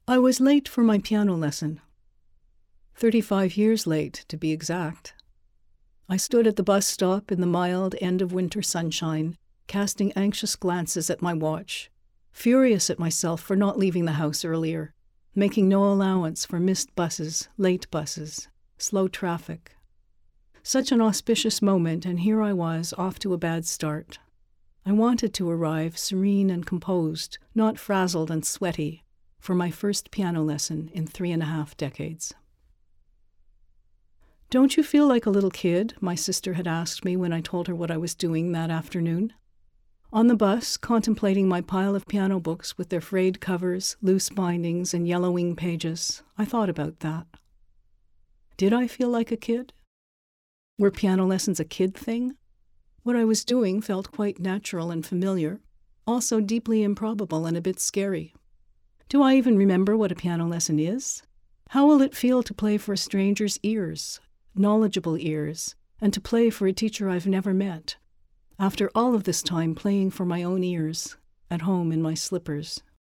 I was late for my piano lesson. 35 years late, to be exact. I stood at the bus stop in the mild end-of-winter sunshine, casting anxious glances at my watch, furious at myself for not leaving the house earlier, making no allowance for missed buses, late buses, slow traffic. Such an auspicious moment, and here I was, off to a bad start. I wanted to arrive serene and composed, not frazzled and sweaty, for my first piano lesson in 3.5 decades. "Don't you feel like a little kid?" my sister had asked me when I told her what I was doing that afternoon. On the bus, contemplating my pile of piano books with their frayed covers, loose bindings, and yellowing pages, I thought about that. Did I feel like a kid? Were piano lessons a kid thing? What I was doing felt quite natural and familiar, also deeply improbable and a bit scary. Do I even remember what a piano lesson is? How will it feel to play for a stranger's ears, knowledgeable ears, and to play for a teacher I've never met, after all of this time playing for my own ears, at home in my slippers?